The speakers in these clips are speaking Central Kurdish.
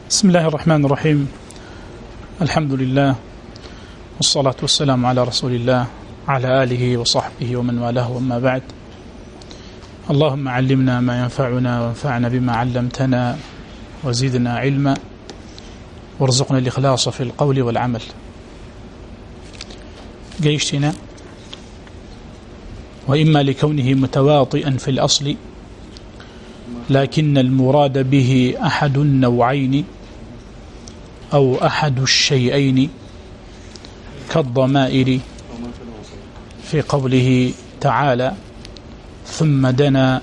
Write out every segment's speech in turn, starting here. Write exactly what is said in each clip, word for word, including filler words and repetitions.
بسم الله الرحمن الرحيم. الحمد لله والصلاة والسلام على رسول الله على آله وصحبه ومن والاه، وما بعد. اللهم علمنا ما ينفعنا وانفعنا بما علمتنا وزدنا علما وارزقنا الإخلاص في القول والعمل. جيشتنا وإما لكونه متواطئا في الأصل، لكن المراد به أحد النوعين أو أحد الشيئين كالضمائر في قوله تعالى ثم دنا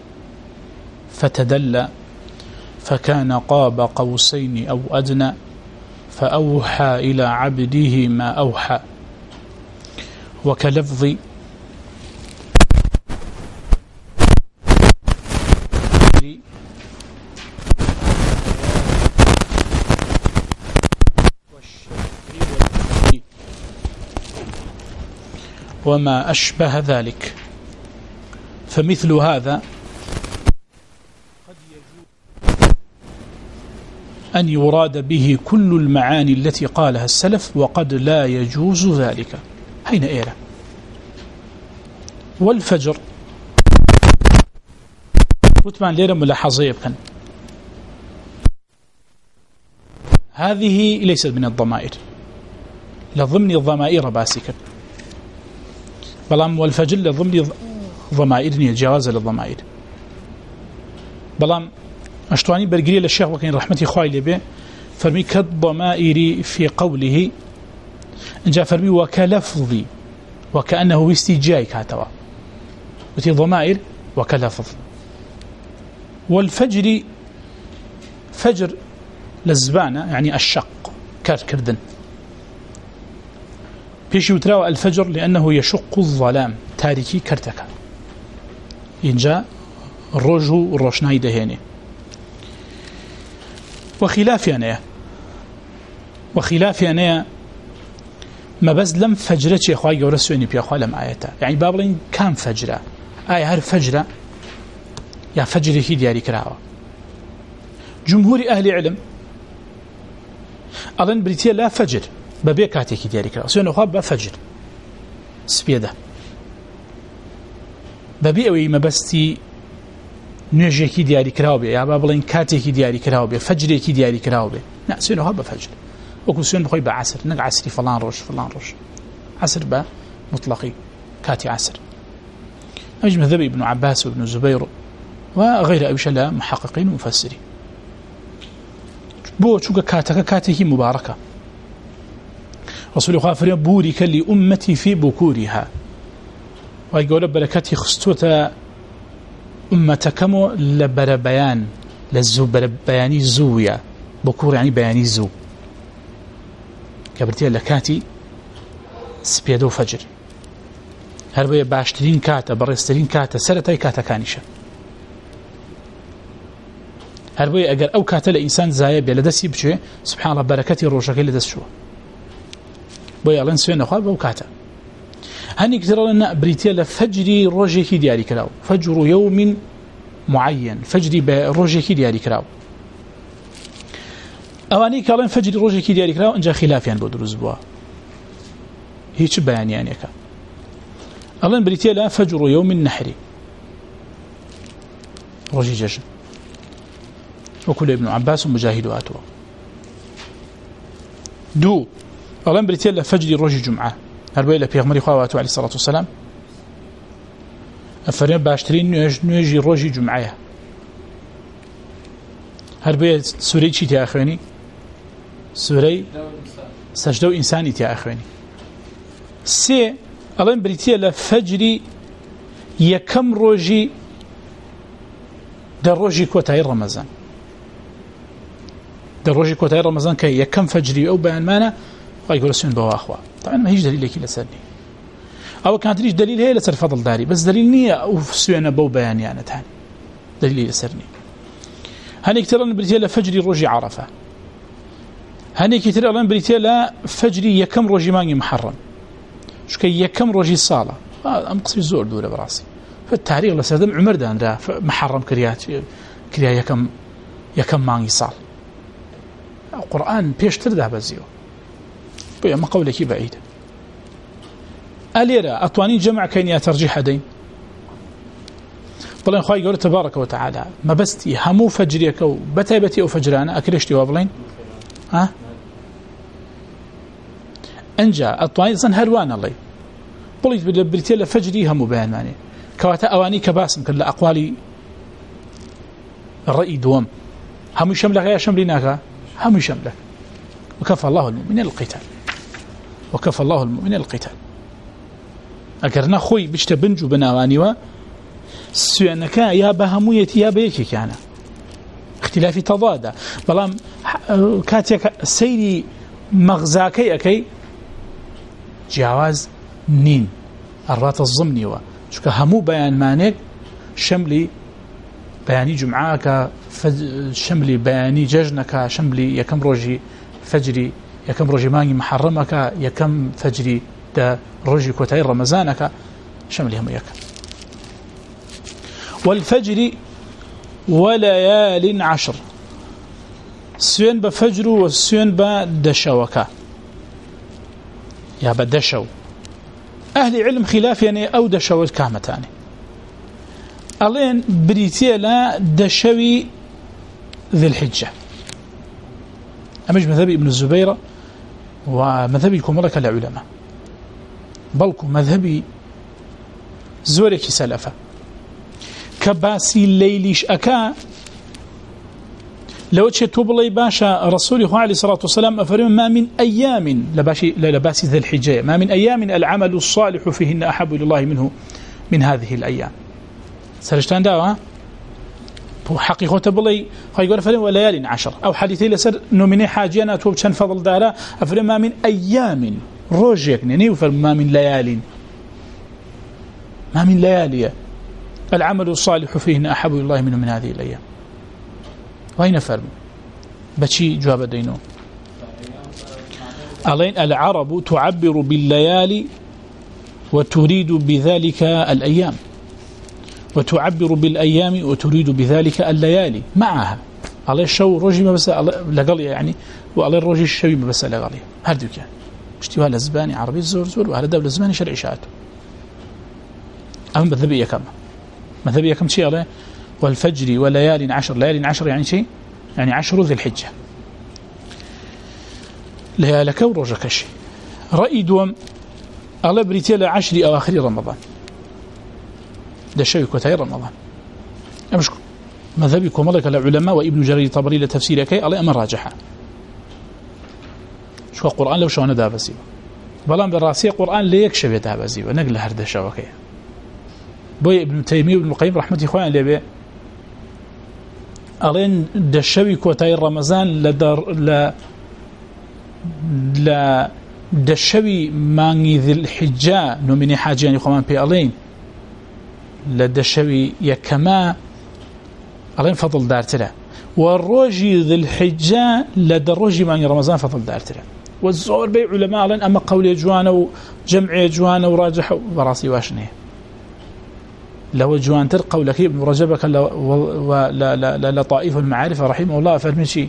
فتدلى فكان قاب قوسين أو أدنى فأوحى إلى عبده ما أوحى. وكلفظ وما أشبه ذلك. فمثل هذا قد يجوز أن يراد به كل المعاني التي قالها السلف، وقد لا يجوز ذلك. هين إيرا والفجر وتمان ليرة ملاحظة يبكن، هذه ليست من الضمائر، لضمن الضمائر باسكا، بلام والفجر لضمن ضمائر جواز للضمائر. بلام أشتواني برقري للشيخ وكين رحمتي خواهي به فرمي كالضمائر في قوله جاء فرمي وكلفظ وكأنه استجاي كاتوا وتي ضمائر وكلفظ. والفجر فجر للزبانة يعني الشق كردن بيش يتراوى الفجر لأنه يشق الظلام تاريكي كرتك إنجا الرجو الروشناي دهيني. وخلاف أنا وخلاف أنا ما بس لم فجرتش يا أخوائي ورسوني بيا أخوائي لم آياتا، يعني بابلين كام فجرة آية هر فجرة يا فجر هي دياري كراوة. جمهور أهل علم أظن بريتيا لا فجر ببيع كاتيكي دياري كراوة، سيون أخواب بفجر سبيده ببيع ويما بستي نوجيكي دياري كراوة يا بابلين كاتيكي دياري كراوة فجريكي دياري كراوة. لا سيون أخواب بفجر وكو سيون أخوي بعسر نق عسري فلان روش فلان روش عسر با مطلقي كاتي عسر. أجل مذهب ابن عباس وابن زبير وغير أبي شلا محققين ومفسرين بو شوكا كاتك كاتيكي مباركة. رسول الله فريم بورك لأمتي في بكورها، ويقول بركاتي خستوتا أمتكم لبر بيان للزو بياني زويا بكور يعني بياني زو كبرتي لكاتي سبيدو فجر هربية باشترين كاتا برسترين كاتا سرتاي كاتا كانشة هربية أجر أو كاتا لإنسان زايب لدسي بشيء سبحان الله بركاتي روشك لدس شو بوي الله نسوي نخاب أو كاتا. هني كتير لنا بريتيا لفجري روجي دياري كراو فجر يوم معين فجري بروجي دياري كراو أواني كلام فجري روجي دياري كراو إنجا خلاف يعني بدرز بوا هيش بيان يعني كا الله بريتيا لا فجر يوم النحر روجي جشن وكل ابن عباس مجاهد واتوا دو الله بريتيا لا فجر روجي جمعة هربوا إلى بيغمري خواتو عليه الصلاة والسلام أفرين باشترين نيجي روجي جمعة هربوا سوري شي تي أخواني سوري سجدو إنساني تي أخواني سي الله بريتيا لا فجر يكم روجي در روجي كوتاي رمضان در روجي كوتاي رمضان كي يكم فجري أو بيان مانا ويقول سين بوا أخوة. طبعا ما هيش دليل لك لسرني أو كانت ليش دليل هي لسر فضل داري بس دليل نية أو سوينا بو بيان يعني تاني دليل لسرني. هني كتير لنا بريتيا فجري روجي عرفة، هني كتير لنا بريتيا فجري يكم روجي ماني محرم شو كي يكم روجي صالة أم قصي زور دولة براسي فالتاريخ لسردم عمر دان را محرم كريات كريا يكم يكم ماني صال قورآن پێشتر دابەزیەوە بۆ ئەمە قەولێکی بەعیدە ئەلێرە ئەتوانین جەمعکەین یا تەرجیح دەین بڵێن خوای گەورە تبارەکە و تەعالە مەبەستی هەموو فەجرێکە و بەتایبەتی ئەو فەجرانە ئەکرێشتی وا بڵێن ها ئەنجا ئەتوانین زەن هەروانەڵێ بڵیت بریتێ لە فەجری هەموو بەیانمانێ کەواتە ئەوانی کە باسم کرد لە ئەقوالی ڕەئی دووەم هەمووی شەملەکە یا شەملی ناکە هەمووی شەملەکە وكفى الله المؤمنين القتال وكفى الله المؤمنين القتال ئەگەر نەخۆی بچتە بنج و بناوانیوە سوێنەکە یا بە هەموویەتی یا بە یەکێکیانە اختلافی تەضادە بەڵام کاتێک سەیری مەغزاکەی ئەەکەی جیاواز نین ئەڕاتە زمنیوە چونکە هەموو بەیانمانێک شەملی بەیانی جمعاکە شەملی بەیانی جەژنەکە شەملی یەکەم ڕۆژی فەجری یەکەم ڕۆژی مانگی محەڕەمەکە یەکەم فەجری دە ڕۆژی کۆتایی ڕەمەزانەکە شەملی هەموو یەکە والفجر وليال عشر سوين بفجر وسوين بدشوكا يا بدشو أهل علم خلاف يعني أو دشو الكامتاني ألين بريتيا لا دشوي ذي الحجة أمج مذهبي ابن الزبير ومذهبي كملك العلماء بلكم مذهبي زورك سلفة كباسي الليليش أكا لو تشي توبلي باشا رسوله عليه الصلاة والسلام أفرم ما من أيام لباشي لباسي ذي الحجة ما من أيام العمل الصالح فيهن أحب إلى الله منه من هذه الأيام سرجتان داوا حقيقة تبلي هاي يقول أفرم وليال عشر أو حديثي لسر نومني حاجينا توب شان فضل دارا أفرم ما من أيام روجيك نيو ما من ليال ما من ليالي العمل الصالح فيهن أحب إلى الله منه من هذه الأيام وين فرم بشي جواب دينو ألين العرب تعبر بالليالي وتريد بذلك الأيام وتعبر بالأيام وتريد بذلك الليالي معها على الشو روجي ما بس لقلي يعني وعلى الروجي الشوي ما بس لقلي هردو كان اشتوى الأزباني عربي زور زور وهذا دولة الأزباني شرعي شاته أهم بذبية كما مذهبية كم شيء عليه والفجر وليال عشر ليال عشر يعني شيء يعني عشر ذي الحجة ليالك وروجك شيء رأي دوم على بريتيل عشر أواخر رمضان ده شيء كتير رمضان أمشك مذهبكم ملك العلماء وابن جرير طبري لتفسير كي على أمر راجحة شو القرآن لو شو ندى بسيبه بلان بالراسية قرآن ليكشف يدى بسيبه نقل هرده شوكيه بوي ابن تيمية وابن القيم رحمة إخوان لبي ألين دشوي كوتاي رمضان لدر ل ل دشوي ماني ذي الحجة نومني حاجة يعني خمان بي ألين لدشوي يكما ألين فضل دارتره والروجي ذي الحجة لدروجي ماني رمضان فضل دارتره والزور بي علماء ألين أما قولي جوانا وجمعي جوانا وراجح براسي واشنيه لو جوانتر قولك ابن رجبك لطائف المعارف رحمه الله أفرمي شيء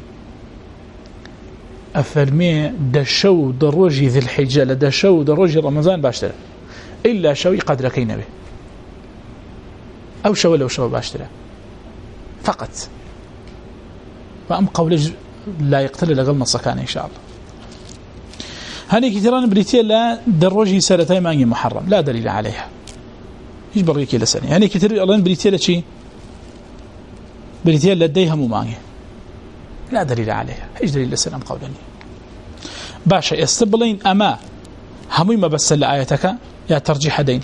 أفرمي دشو دروجي ذي الحجة لدشو دروجي رمضان باشتره إلا شوي قدر كين به أو شو لو شو باشتره فقط فأم قولك لا يقتل لقل نصكان إن شاء الله هني كتيران بريتيا لا دروجي سنتين ماني محرم لا دليل عليها يجبر لك إلى سنة يعني كتير الآن بريتيا شيء بريتيا لديها ممانية لا دليل عليها إيش دليل السلام قولني باشا يستبلين أما همي ما بس لآيتك يا ترجيح دين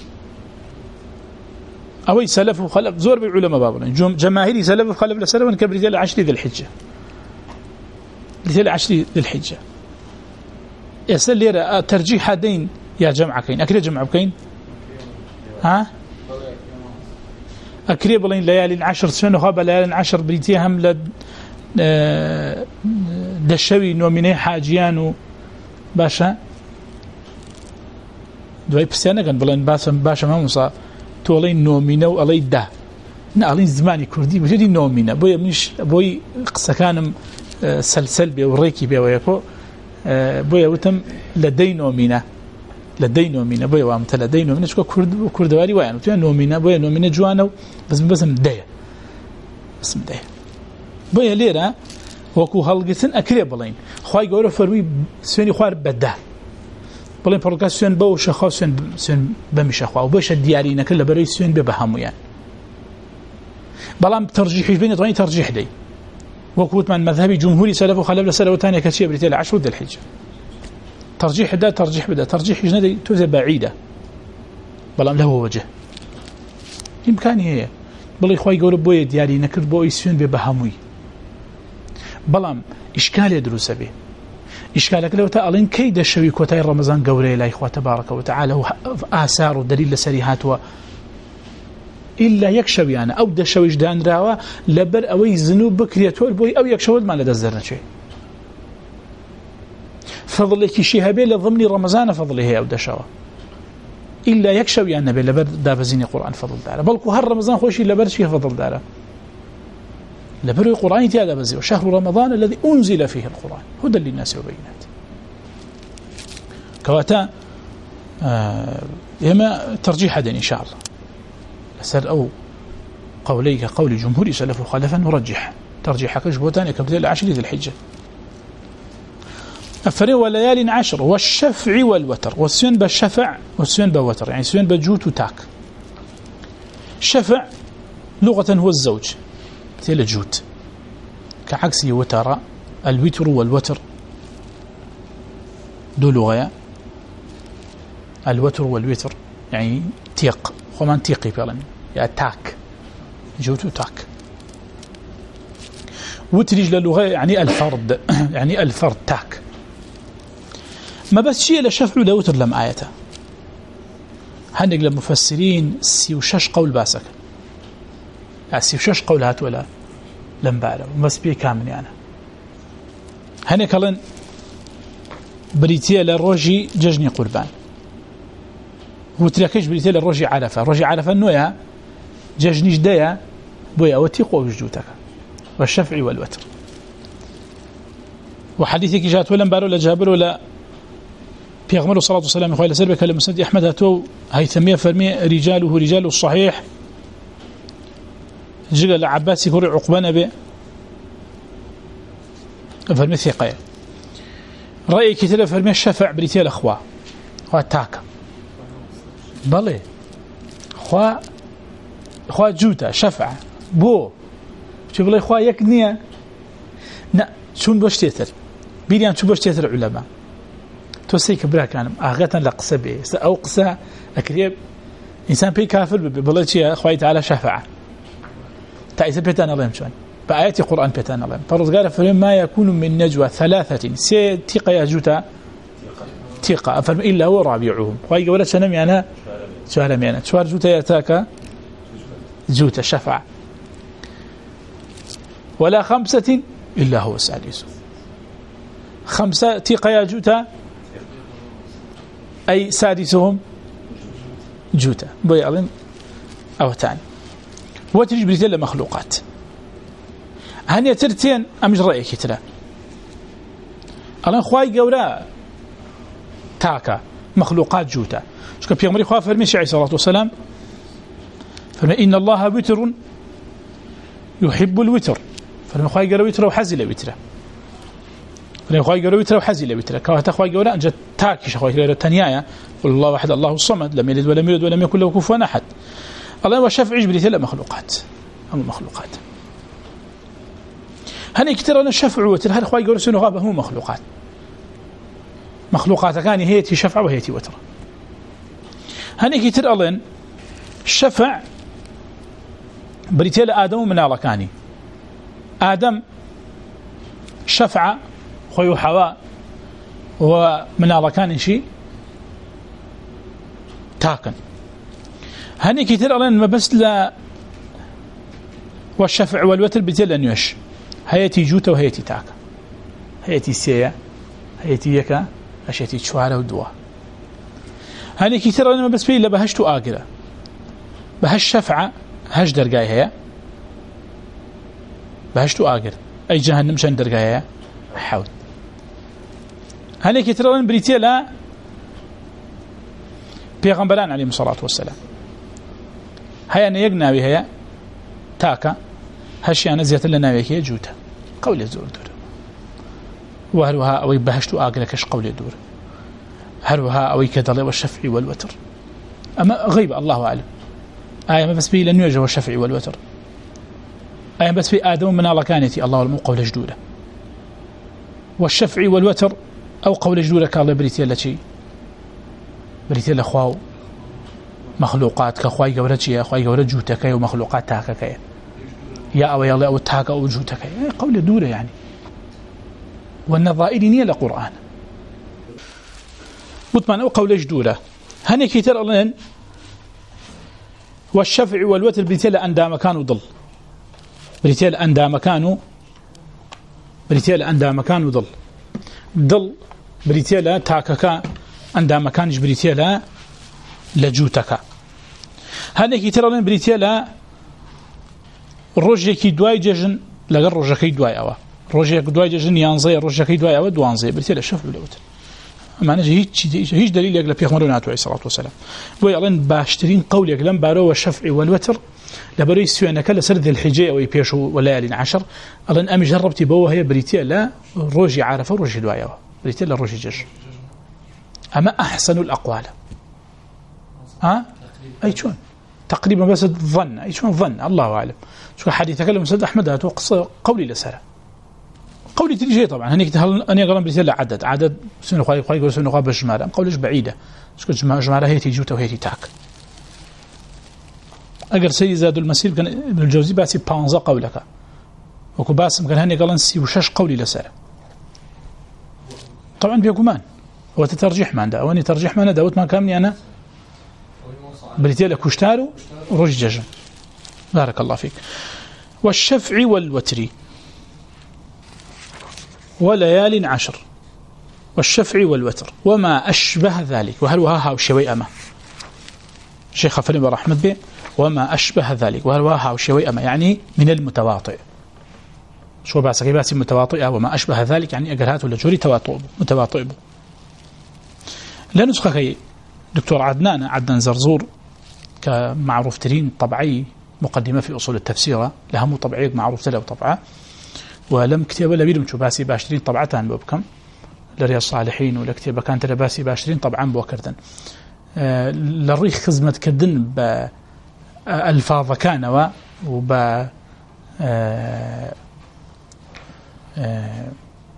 أوي سلف وخلف زور بالعلماء بابنا جماهيري سلف وخلف لسلف كبريتيا لعشر ذي الحجة بريتيا لعشر ذي الحجة يسأل لي ترجيح دين يا جمع كين أكيد جمع بكين ها أكريب لين ليالي عشر سنة وخاب ليالي عشر بريتيا هم لد دشوي نوميني حاجيان باشا دوای پرسیانە گەن بڵێن باسم باشە مامۆسا تۆڵەی نۆمینە و ئەڵەی دا نەڵین زمانی کوردی بژێری نۆمینە بۆیە منیش بۆی قسەکانم سلسل بي وريكي بي ويكو بويا وتم لدي نومينا لدي نومينا بويا وامت لدي نومينا شكو كرد كردواري ويان وتوان نومينا بويا نومينا جوانا بس بس مدايا بس مدايا بويا ليرا وكو هلقتن أكري بلين خواهي قولوا فروي سويني خوار بدا بلين برقاس سوين بو شخوا سوين سوين بمش أخوا وبوش الديارين كله بري سوين ببهمو يعني بلام ترجيح بين طوين ترجيح دي وكوت من مذهبي جمهوري سلف وخلف لسلف وثانية كشيء بريتيل عشر ذي الحجة ترجيح دا ترجيح بدا ترجيح جندي توزع بعيدة بلام له وجه إمكاني هي بلي خواهي قولوا بوي دياري نكر بوي سوين ببهموي بلام إشكال يدرس به إشكالك لو تألين كيد الشويك وتاي رمضان قولي لا إخوة تبارك وتعالى هو آثار ودليل لسريهات و إلا يكشوي أنا أو دشويش دان راوا لبر أوي ذنوب بكرياتور بوي أو يكشود ما لدزرنا شيء فضلك شيء هبيل ضمن رمضان فضله أو دشوا إلا يكشوي أنا بلبر دافزين القرآن فضل داره بل هر رمضان خوشي لبر شيء فضل داره لبر القرآن تيالا بزي وشهر رمضان الذي أنزل فيه القرآن هدى للناس وبينات كواتا آه يما ترجيح هذا إن شاء الله سر أو قوليك قول جمهور سلف وخلفا نرجح ترجيحك جبوتان كبدل عشر ذي الحجة أفري وليال عشر والشفع والوتر والسين بالشفع والسين بالوتر يعني سين بجوت وتاك شفع لغة هو الزوج مثل جوت كعكس وتر الوتر والوتر دو لغة الوتر والوتر يعني تيق ومن تيقي فعلا يا تاك جوت وتاك وتريج للغة يعني الفرد يعني الفرد تاك ما بس شيء لشفع لوتر لم آيته هنق للمفسرين سيوشش قول باسك سيوشش قول هات ولا لم بعلم بس بيه كامل يعني هنق لن بريتيا للروجي ججني قربان وتركش بريتيا للروجي عرفة الروجي عرفة النوية ججني جدايا بويا وتيقوا وجوتك والشفع والوتر وحديثك جاءت ولم بارو لجابر ولا بيغمر صلاة والسلام إخوة لسربة كلام مسند أحمد هاتو هيثمية فرمي رجاله رجال الصحيح جل العباس يقول عقبان به فرمي ثقية رأي كتير فرمي الشفع بريتيا الأخوة هو تاكا بلي خوا خوا جوتا شفع بو شوف لي خوا يكنيا نا شون باش تيتر بيريان شو باش تيتر علماء توسيك برا كان اغاتا لقصه به او قصه اكريب انسان بي كافر بالله شيء اخوي تعالى شفع تعيس بيتنا الله شلون بايات القران بيتنا الله فرض قال فلما يكون من نجوى ثلاثه سي تيقا يا جوتا تيقا فلم الا هو رابعهم خوي ولا سنم يعني سؤال يعني شوار جوتا ياتاك جوتا شفع ولا خمسة إلا هو سادس خمسة تيقا يا جوتا أي سادسهم جوتا بيعلن أو تاني وتجي بريتين مخلوقات هني ترتين أمش رأيك ترى الآن خواي جورا تاكا مخلوقات جوتا شكل في أمري خواف فرمي عليه الصلاة والسلام فرمي إن الله وتر يحب الوتر فرمي خواي جورا وتر وحزل وتر فرمي خواي جورا وتر وحزل وتر كواتا خواي جورا أنجت تاكش خواي جورا تنيايا قل الله واحد الله الصمد لم يلد ولم يولد ولم يكن له كفوا أحد الله وشفع بريتين مخلوقات هم مخلوقات هني كتير أنا الشفع وتر هل خواي جورا سنو غابة هم مخلوقات مخلوقات كان هي تي شفع وهي تي وتر هني كتير ألين الشفع بريتيل آدم من الله كاني آدم شفع خوي حواء ومن الله كان شيء تاكن هني كتير ألين ما بس لا والشفع والوتر بريتيل أن يش هي تي جوتا وهي تي تاكن هي تي سيا هي تي يكا أشيتي شوارع ودوا هني كثير أنا ما بس فيه إلا بهشتو آقرة بهش شفعة هش درجاي هي بهشتو آقر أي جهنم شان درجايا حوت هنيك ترون بريتيا لا بيغمبران عليه الصلاة والسلام هيا نيجنا بها تاكا هشي أنا زيت لنا بك جوتا قول الزور دور وهروها أو يبهشت آقلكش قول الدور هروها أو يكدل والشفع والوتر أما غيب الله أعلم آية ما بس في لن يوجه والشفع والوتر آية بس في آدم من الله كانتي الله أعلم قول جدودة والشفع والوتر أو قول جدودة كالله بريتيا لشي بريتيا لأخواه مخلوقات كأخواه قولتشي أخواه قولت جوتك ومخلوقات تاكك يا أو يلا أو تاك أو جوتك قول دورة يعني والنظائر نية لقرآن مطمئن أو قول جدودة هني كتير الله والشفع والوتر بريتيل أندى مكانه ضل بريتيل أندى مكانه بريتيل أندى مكانه ضل ضل بريتيل تاكك أندى مكانش بريتيل لجوتك هني كتير الله بريتيل رجكي دواي ججن لقر رجكي دواي أوا رجك دواي ججن ينزي رجكي دواي أوا دوانزي بريتيل الشفع والوتر معناه هيج هيج دليل يقل بيغمرنا عليه الصلاة والسلام ويعلن باشترين قول يقلن بارو والشفع والوتر لبري سوينا كلا سرد الحجة ويبيشوا وليالي عشر ألن أمي جربتي بوه هي بريتيا لا روجي عارفة روجي دوايا بريتيا لا روجي جج أما أحسن الأقوال ها أي شون تقريبا بس الظن أي شون ظن الله أعلم شو حديث تكلم سيد أحمد هتوقص قولي لسرة قولي تريجي طبعا هنيك هل أنا قلنا بريتيا عدد عدد سنة خاي خاي يقول سنة خاي بجمارة قولش بعيدة شو جمارة جمارة هي تيجوته وهي تاك أجر سيد زاد المسير كان ابن الجوزي باسي بانزا قولك وكو باسم كان هني قالن سي وشش قولي لسرة طبعا بيقومان هو تترجيح ما عنده واني ترجيح ما نداوت ما كامني أنا بريتيا لكوشتارو رججا بارك الله فيك والشفع والوتر وليال عشر والشفع والوتر وما أشبه ذلك وهل وها وشوي أما شيخ فلم رحمة به وما أشبه ذلك وهل وها وشوي أما يعني من المتواطئ شو باسكي باسي متواطئة وما أشبه ذلك يعني أقرهات ولا جوري تواطئ متواطئ لا نسخة كي دكتور عدنان عدنان زرزور كمعروف ترين طبعي مقدمة في أصول التفسير لها مو طبعية معروف تلا وطبعة ولم كتاب ولا بيرم شو باسي باشترين طبعتان بوبكم لرياض الصالحين ولا كتاب كان تلا باسي باشترين طبعا بوكردن آه للريخ خزمة كدن بألفاظ كان وب آه آه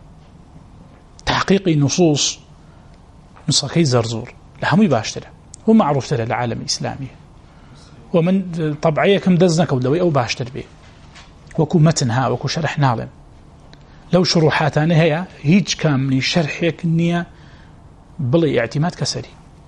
تحقيق نصوص نصكي زرزور لها مو باشتري هو معروف تلا العالم الإسلامي ومن طبعية كم دزنك ودوي أو باشتر به وكو متنها وكو شرح ناظم لو شروحاتنا هي هيج كاملي شرحك النية بلي اعتماد كسري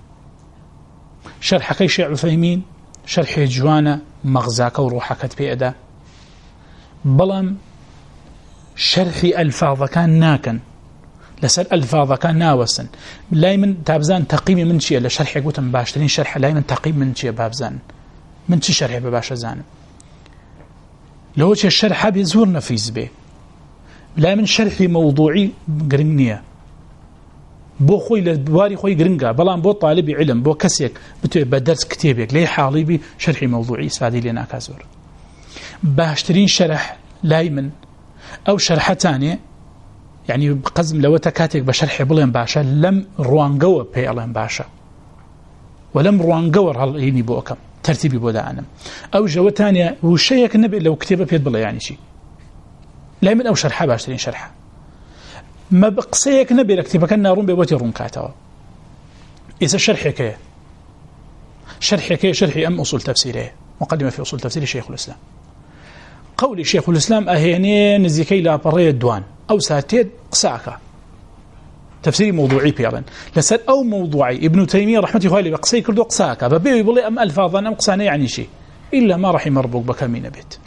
شرح كي شيء عفيمين شرح جوانا مغزاك وروحك تبيئدا بلم شرح ألفاظ كان ناكن لسر ألفاظ كان ناوسن لا من تابزان تقييم من شيء لشرح قوتن باشترين شرح لا من تقييم من شيء بابزان من شي شرح بباشا زانم لو شي الشرح بيزور نفيز به لا من شرح موضوعي قرنية بو خوي لدواري خوي قرنقا بلان بو طالبي علم بو كسيك بتوي بدرس كتابك لي حالي بشرحي موضوعي سادي لنا كازور باشترين شرح لايمن أو شرحة تانية يعني بقزم لو تكاتك بشرح بلين باشا لم روانقوة بي ألين باشا ولم روانقور هالإيني بوكم ترتيبي بودا أنا أو جوة تانية وشيك النبي لو كتابة بيد بالله يعني شيء لا من أو شرحة باشترين شرحة ما بقصيك نبي لكتابة كان نارون بيوتي رون كاتوا إذا شرحي كيه شرحي كيه شرحي أم أصول تفسيره مقدمة في أصول تفسير شيخ الإسلام قولي شيخ الإسلام أهيني نزيكي لا برية الدوان أو ساتيد قساكا تفسير موضوعي بيرن لسال أو موضوعي ابن تيمية رحمة الله عليه بقصي كردو قساكا ببيو يقول أم ألفاظا أم قسانا يعني شيء إلا ما رحم ربك بكامين بيت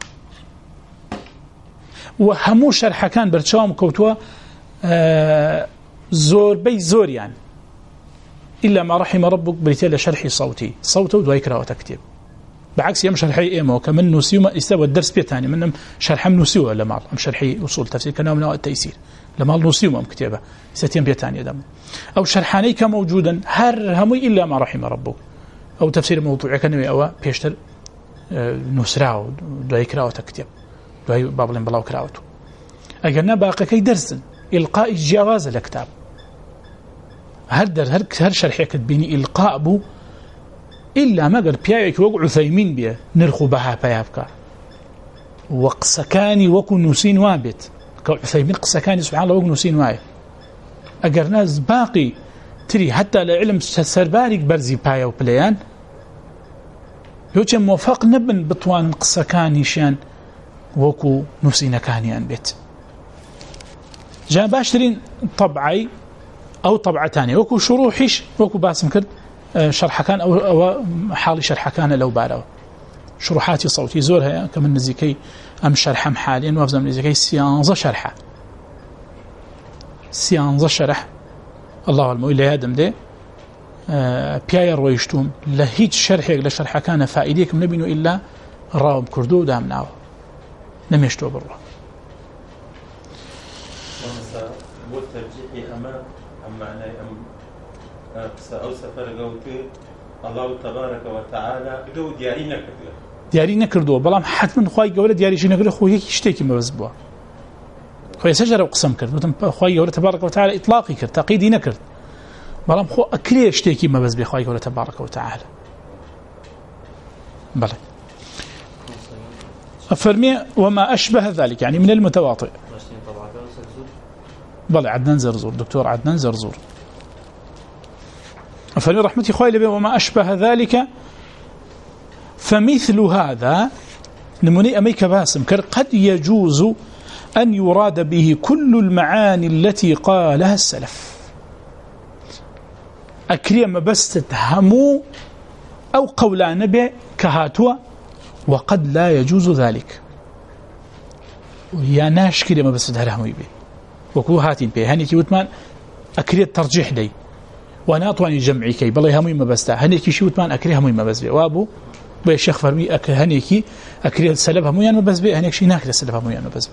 وهمو شرح كان برشام كوتوا آه زور بي زور يعني إلا ما رحم ربك بريتيل شرحي صوتي صوته ودواي كرا وتكتب بعكس يم شرحي إما وكمن نسيوما يستوى الدرس بيتاني منهم شرح من نسيوه لما أم شرحي أصول تفسير كنوع من التيسير لما نسيوما كتابة ستيم بيتاني دم أو شرحاني كموجودا هر همي إلا ما رحم ربه أو تفسير موضوع كنوي أو بيشتر نسراو دعي كراوة كتاب دعي بابلين بلاو كراوته أجرنا باقي كي درسن إلقاء جواز الكتاب هر در هر هر شرحي كتبيني إلقاء بو إلا ما قال بياك وقع عثيمين بيه نرخو بها بيابك وقسكاني وكو نسين وابت كعثيمين قسكاني سبحان الله وكو نسين وابت أجر ناس باقي تري حتى لعلم سربارك برزي بايا وبليان يوجد موفق نبن بطوان قسكاني شان وكو نسين كاني أنبت جاء باشترين طبعي أو طبعة تانية وكو شروحيش وكو باسم كرد شرح كان أو, أو حالي شرح كان لو بارو شروحاتي صوتي زورها كمن نزيكي أم شرحم حاليا وافزم نزيكي سيانزة شرحة سيانزة شرح الله المؤمن لا يادم ده بيايا رويشتوم لهيج شرحي لشرح كان فائديكم نبينه إلا راوم كردو دامناو نميشتو بالله والترجيح أما أم معنى أم أو سفر قوتي الله تبارك وتعالى قو دياري نكردو دياري نكردو بلام حتما خواهي قولة دياري شي نكردو خوي هيك يشتكي ما بس بوا خوي سجر وقسم كرد خواهي قولة تبارك وتعالى إطلاقي كرد تقييدي نكرد بلام خو أكلي يشتكي ما بس بخواهي قولة تبارك وتعالى بلى أفرمي وما أشبه ذلك يعني من المتواطئ بلى عدنان زرزور دكتور عدنان زرزور أفرمي رحمتي خوالي وما أشبه ذلك فمثل هذا نمني أميك باسم كر قد يجوز أن يراد به كل المعاني التي قالها السلف أكريم بس تتهموا أو قولا نبي كهاتوا وقد لا يجوز ذلك ويا ناش كريم بس تتهموا به وكو هاتين به هنيكي وثمان أكري الترجيح لي وأنا أطواني جمعي كي بلا همي ما بس هنيكي شي وثمان أكري همي ما بس به وابو بي الشيخ فرمي أك هنيكي أكري السلف همي ما بس به هنيك شي ناكل السلف همي ما بس به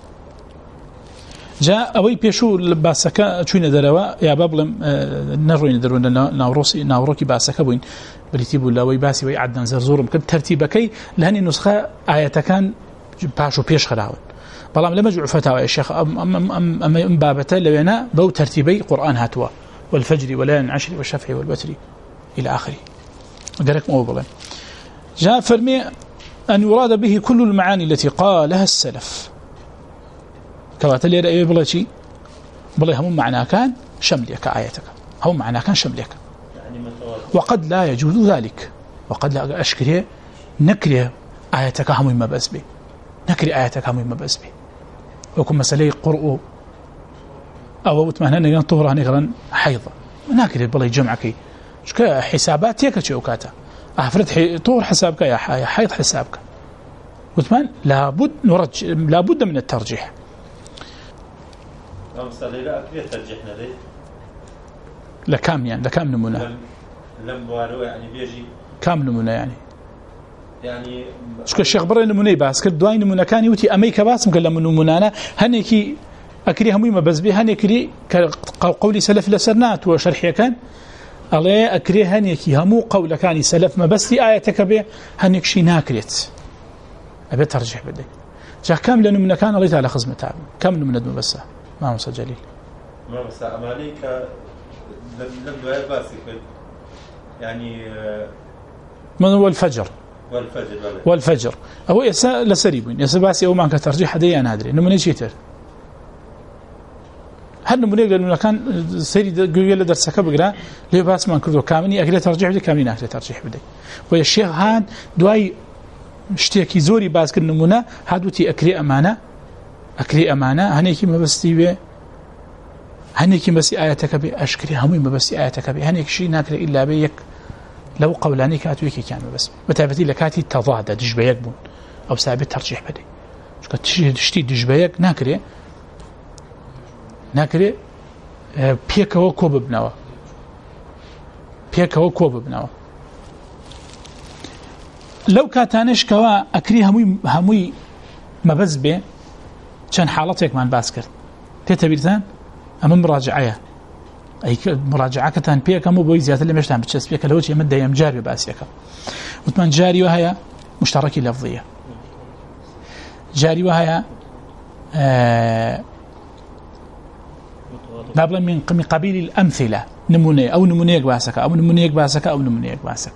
جاء أوي بيشو باسكا شوين دروا يا بابلم نروين درون ناوروسي ناوروكي باسكا بوين بريتيبو لا وي باسي وي عدن زرزور ممكن ترتيبكي لهني نسخه آيات كان باشو بيش خلاون بلام لما جوع فتاوى الشيخ أم أم أم أم أم بابته لوينا بو ترتيبي قرآن هاتوا والفجر وليال عشر والشفع والوتر إلى آخره قالك مو بلان جاء فرمي أن يراد به كل المعاني التي قالها السلف كواتل يرى بلا شيء بلا هم معناه كان شملك آياتك هم معناه كان شملك وقد لا يجوز ذلك وقد لا أشكره نكره آياتك هم ما بس به نكره آياتك هم ما بس به وكم مسألة قرؤ أو تمهنا نجان طهرة نقرن حيضة نكره بلا يجمعك شك حسابات يك شيء وكاتا أفرد طور حسابك يا حيض حسابك وثمان لابد نرج لابد من الترجيح مسألة لا أكيد ترجيحنا ليه لكام يعني لكام نمونة لم لم بوارو يعني بيجي كام نمونة يعني يعني شكل الشيخ برا نمونة بس كل دواي نمونة كان يوتي أميك بس مكلم من نمونة هنيكي أكري هميمة بس به هنيكري كقولي سلف لسرنات وشرحي كان الله أكري هنيكي همو قول كان سلف ما بس لي آياتك به هنيك شي ناكريت أبي ترجح بدي جا كام لنمونة كان الله تعالى خزمة كم نمونة بس ما هو سجليل ما بس أماليك لم لم باسي يعني من هو الفجر والفجر والفجر هو يسا لسريب يسا باسي أو معك ترجيح هدي أنا أدري نمونة شيتر هل نمونة لأنه كان سيري قوية لدرسك بقرأ ليه باس ما نكردو كامني أكري ترجيح بدي كامني أكري ترجيح بدي ويا الشيخ هان دواي اشتيكي زوري باس كل نمونة هادوتي أكري أمانة أكري أمانة هنيكي ما بستي به هنيكي بس آياتك به أشكري همي ما بس آياتك به هنيك شيء ناكر إلا بيك لو قولاني كاتويكي كان بس متابتي لكاتي تضاد دجبيك بون أو سابت ترجيح بدي شو كتشي تشتي دجبيك ناكري ناكري بيك هو كوب بنوا بيك هو كوب بنوا لو كاتانش كوا أكري هموي هموي مبز به كان حالتك من باسكر تتبيرتان أمام مراجعة أي مراجعة كتان بيا كمو بوي زيادة اللي مشتان بتشس بيا كلوتي مدة يم جاري باسيك وثمان جاري وهي مشتركة لفظية جاري وهي آه نابلا من قبيل الأمثلة نمونية أو نمونية باسك أو نمونية باسك أو نمونية باسك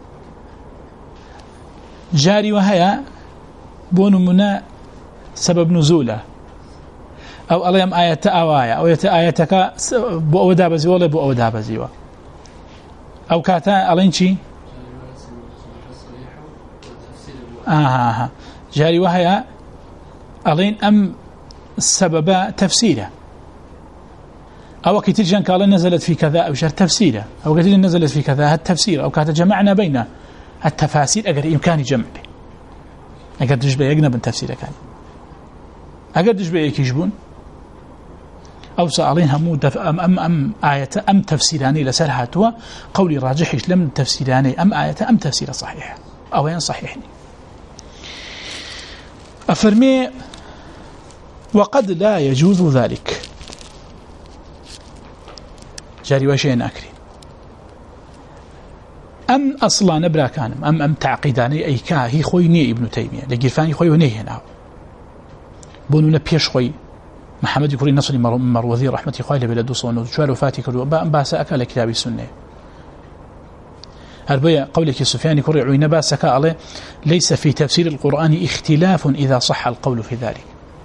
جاري وهي بون منا سبب نزوله أو أليم آية آوايا أو يت آيتك بو دابزي ولا بو دابزي أو كاتا ألينشي آه جاري وهي ألين أم سبب تفسيره أو كتير قال نزلت في كذا أو شر تفسيره أو كتير نزلت في كذا التفسير أو كاتا جمعنا بين التفاسير أجر إمكاني جمع به أجر تجبه يجنب التفسير كان أجر تجبه يكيجبون أو سألين همو دف أم أم أم آية أم تفسيراني لسرحتها قولي راجحش لم تفسيراني أم آية أم تفسير صحيح أو ين صحيحني أفرمي وقد لا يجوز ذلك جاري وشيء أكري أم أصلا نبرا كان أم أم تعقيداني أي كا هي خويني ابن تيمية لقرفاني خوي ونيه هنا بونو نبيش خوي محمد يقول نصري مروذي رحمة خوي لبلد صون وشوال وفاتي كل باس أكل كتاب السنة هربية قولك سفيان يقول عوين باس أكل ليس في تفسير القرآن اختلاف إذا صح القول في ذلك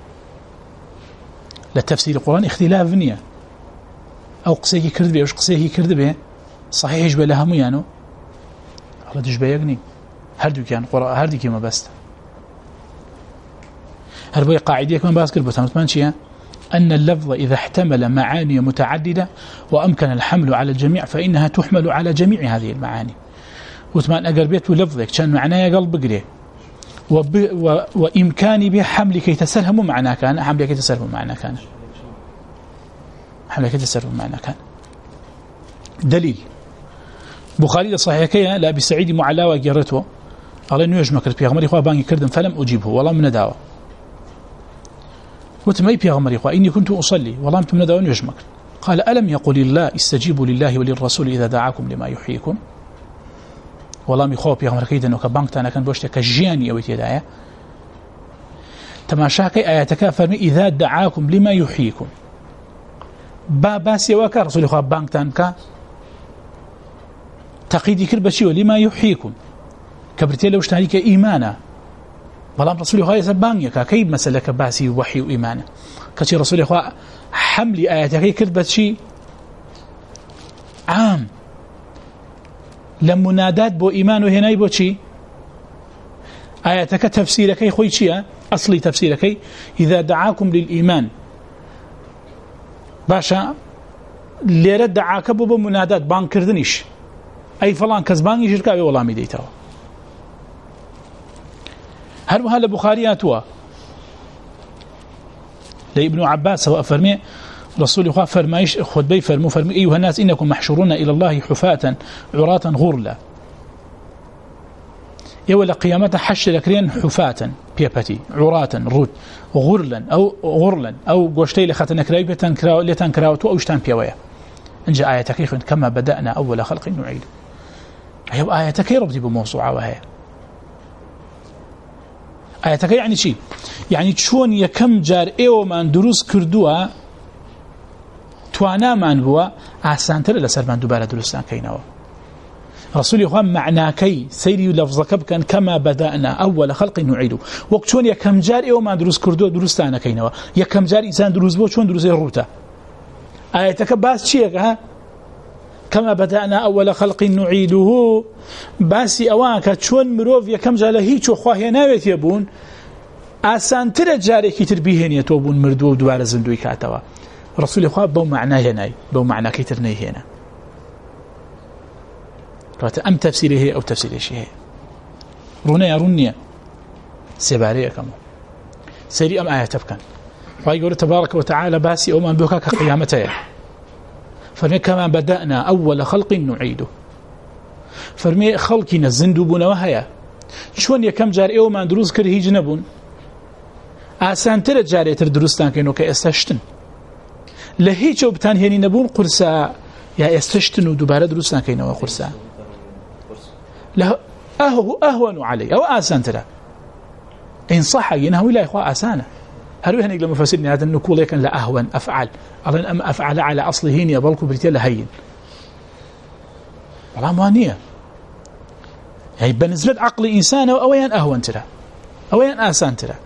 لتفسير القرآن اختلاف نية أو قصيه كردبه أو قصيه كردبه صحيح يجب لها ميانو الله تجبه يقني هردو كان قراء هردو كما بست هربوي قاعدة كما باسكر بتمتمان شيئا أن اللفظ إذا احتمل معاني متعددة وأمكن الحمل على الجميع فإنها تحمل على جميع هذه المعاني وثمان أقربيت لفظك كان معناه قلب قريه وب... و... وإمكاني به حمل كي تسرهم معنا كان حمل كي تسرهم معنا كان حمل كي تسرهم معنا كان دليل بخاري صحيح كيا لا بسعيد معلاوة جرته قال إنه يجمع كرت بيغمر إخوة باني كردم فلم أجيبه والله من دعوة قلت ما بيغمر إخوة إني كنت أصلي والله أنتم من دعوة يجمع قال ألم يقول الله استجيبوا لله وللرسول إذا دعاكم لما يحييكم والله مخوف بيغمر كيدا إنه كبانك أنا كان بوشتك كجياني أو تدايا تماشاك آياتك فرمي إذا دعاكم لما يحييكم باسي وكا رسول إخوة بانك تانك تقييدي كربشي ولما يحييكم كبرتي لو اشتهيك إيمانا بلام رسول الله سبانيك كيف مسألة باسي وحي وإيمانا كشي رسول الله حمل آياتك كربشي عام لمنادات بو إيمان وهنا يبو شي آياتك تفسيرك يخوي شي أصلي تفسيرك إذا دعاكم للإيمان باشا ليرد دعاك بو منادات بان كردنيش أي فلان كزبان يشركا والله ميديته هل وهذا بخارياتوا لابن عباس هو فرمي رسول الله فرمايش خطبه فرمو فرمي أيها الناس إنكم محشورون إلى الله حفاة عراة غرلا يولا قيامته حش لكرين حفاة بيبتي عراة رود غرلا أو غرلا أو قوشتي لختنا كراوية تنكراو لتنكراوتو أو اشتان بيوية إن جاء آية كيخ كما بدأنا أول خلق نعيد هي آية كي ربطي بموضوعها وهي آية كي يعني شيء يعني تشون يكم جار إيو من دروس كردوها توانا من هو أحسانتر لسر من دوبارة دروسان كيناوا رسول الله معنى كي سيري لفظك كان كما بدأنا أول خلق نعيد وقت شون يكم جار إيو من دروس كردوها دروسان كيناوا يكم جار إنسان دروس بو شون دروس الروتا آية كباس شيء ها كما بدأنا أول خلق نعيده باسي أوانك چون مروف يكم جاله هيچ وخواه ناويت يبون آسان تر جاري كتر بيهن يتوبون مردو و دوار زندوي كاتوا رسول خواه بو معناه هناي بو معنى كتر نيه هنا رات أم تفسيره أو تفسيره شيء رونا يروني سيباريه كمو سيري أم آية تبكن ويقول تبارك وتعالى باسي أو من بوكا كقيامته فرمي كما بدأنا أول خلق نعيده فرمي خلقنا الزندوبون وهيا چون یکم جار ئێوە مان دروست کرد هیچ نەبوون ئاسانترە جارێتر دروستان کەینەوە کە ئێستاشتن لە هیچ ئەو بتانهێنی نەبوون قورسە یا ئێستاشتن و دووبارە دروستان کەینەوە قورسە لە ئەهوەن عەلەی ئەوە ئاسانترە ئین صح نەهوی لای خوا ئاسانە هەروی هەنێک لە مفەسرین هاتن نکوڵێکن لە ئەهوەن ئەفعال ئەڵێن ئەم ئەفعال على ئەصلیه نییە بەڵکو بریتە لە هەین بەڵام وان نییە يعني بنسبة عقل إنسان أويان أهون ترى أويان آسان ترى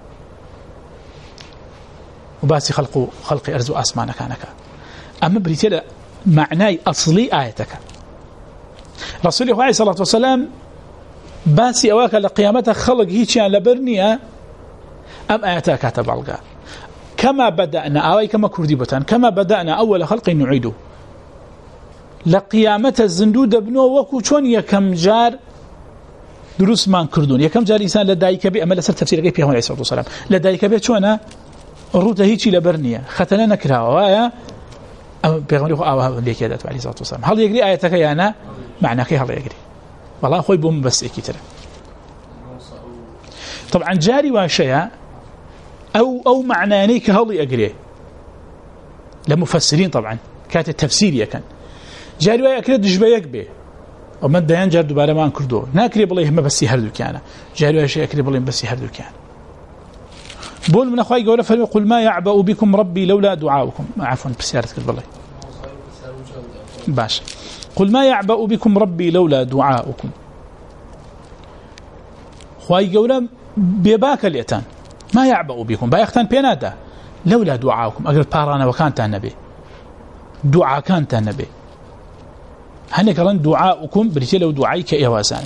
وباسي خلق خلق أرز وأسمان كانك أما بريتلا معناي أصلي آيتك رسول الله عليه الصلاة والسلام باسي أواك لقيامته خلق هيتشان لبرنيا أم آياتك تبالغا كما بدأنا أوي كما كردي بتان كما بدأنا أول خلق نعيده لقيامته الزندود ابنه وكو چون يكم جار دروس مان كردون يكم جار إنسان لدايك بي أما لسر تفسير غير بيهم عليه الصلاة والسلام لدايك بي چونا روته هيتشي لبرنيا ختنا نكرها وآيا أما بيغمري خو آوها ليك يدات عليه الصلاة والسلام هل يقري آياتك يانا معنى كي هل يقري والله خوي بوم بس إيكي ترى طبعا جاري واشياء أو أو معناني كهل يقري لمفسرين طبعا كانت التفسير يكن جاري ويأكري دجبيك به ومن ديان جار دوباره ما انكردو ناكري بليه ما بس يهردو كان جاري ويا شيء اكري بليه بس يهردو كان بول من اخوي قوله فقل ما يعبأ بكم ربي لولا دعاؤكم عفوا بسيارتك بالله باش قل ما يعبأ بكم ربي لولا دعاؤكم خوي قوله بيباك اليتان ما يعبأ بكم بايختان بينادا لولا دعاؤكم اقل بارانا وكانت النبي دعاء كانت النبي هنيك رن دعاؤكم بريتلو دعائك إيوازان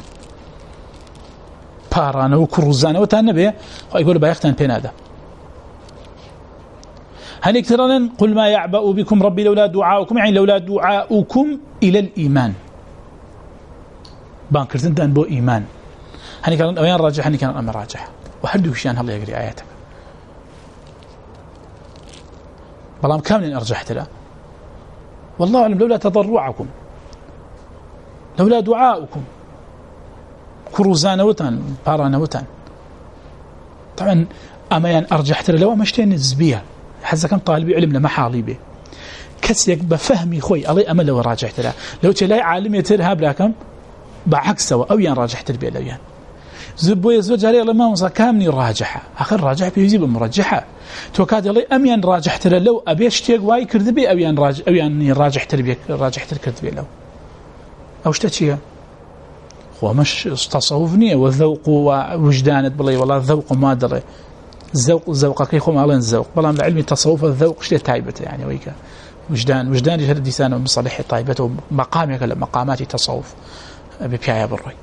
بارانا وكروزانا وتنبي يقول بايختان بينادا هنيك ترن قل ما يعبأ بكم ربي لولا دعاؤكم يعني لولا دعاؤكم إلى الإيمان بانكرتن دان بو إيمان هنيك رن أوين راجح هنيك رن أمر راجح وحدو شيئا هلا يقري آياتك بلام كامل أرجحت له والله أعلم لولا تضرعكم لولا دعاؤكم كروزانا وتن بارانا وتن طبعا أما يعني أرجحت له لو مشتين نسبية حتى كان طالب علم لما حالي به كسيك بفهمي خوي الله أما لو راجحت له لو تلاقي عالم يترهب لكم بعكس سوا أو ين راجحت له بيان زبو يزوج عليه الله ما وصل كامني راجحة آخر راجح بيجيب مرجحة توكاد الله أم ين راجحت له لو أبي أشتيق واي كرد بي أو ين راج أو ين راجحت له راجحت كرد بي لو أو اشتتشيا هو مش تصوفني والذوق ووجدان بلي والله الذوق ما دري الذوق الذوق كي خو مالن الذوق بلام العلم التصوف الذوق شتي تايبته يعني ويك وجدان وجدان يهدي لسانه مصالح طيبته مقام كلا مقامات التصوف ببيعه بالري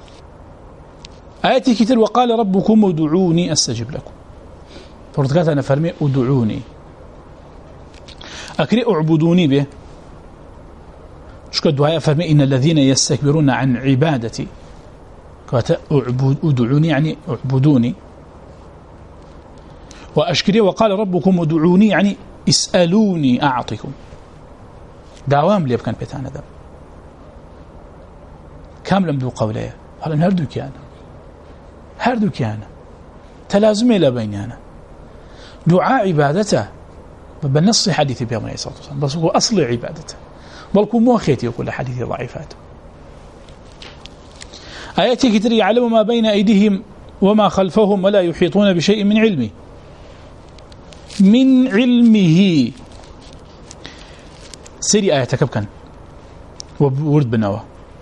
آياتي كتير وقال ربكم ادعوني استجب لكم فرضكات انا فرمي ادعوني اكري اعبدوني به شكو الدعاء فرمي إن الذين يستكبرون عن عبادتي ادعوني يعني اعبدوني وأشكري وقال ربكم ادعوني يعني اسألوني أعطيكم دعوام لي كان بيتانا ذا كاملا بدو قوليه هل هردو كيانا هردو كيانا تلازمي لبينيانا دعاء عبادته بالنص حديث بيوم عليه الصلاة والسلام بس هو أصل عبادته بلكم مو خيتي وكل حديث ضعيفات آياتي كتير يعلم ما بين أيديهم وما خلفهم ولا يحيطون بشيء من علمه من علمه سيري آياتك بكن وورد بنوه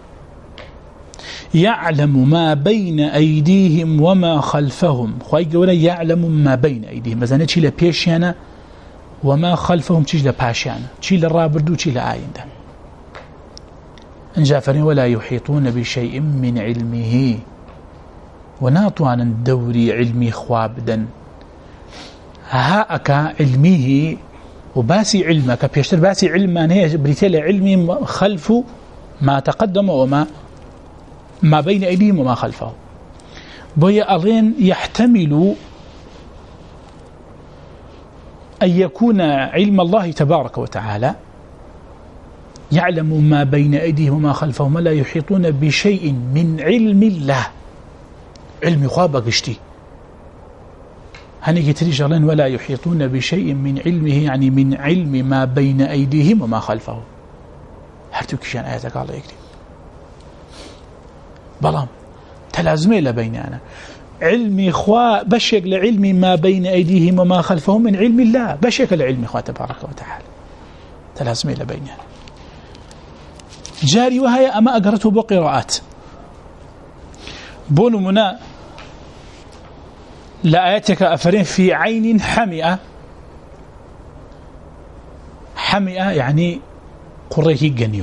يعلم ما بين أيديهم وما خلفهم خواهي قولا يعلم ما بين أيديهم مثلا تشي لبيشيانا وما خلفهم تشي لباشيانا تشي للرابردو تشي لآيندا انجافرين ولا يحيطون بشيء من علمه وناطوانا الدوري علمي خوابدا هاك علمه وباسي علمك بيشتر باسي علما هي بريتيل علمي خلف ما تقدم وما ما بين أيديهم وما خلفه بويا ألين يحتمل أن يكون علم الله تبارك وتعالى يعلم ما بين أيديهم وما خلفهم ولا يحيطون بشيء من علم الله علمي خواب قشتي هنيجي تريجلين ولا يحيطون بشيء من علمه يعني من علم ما بين أيديهم وما خلفهم هرتو كشان آياتك الله يكرم بلام تلازمي لبيننا علمي خوا بشك لعلم ما بين أيديهم وما خلفهم من علم الله بشك لعلم خوا تبارك وتعالى تلازمي لبيننا جاري وهي أما أقرته بقراءات بونو منا لآياتك أفرين في عين حمئة حمئة يعني قريكي قنيو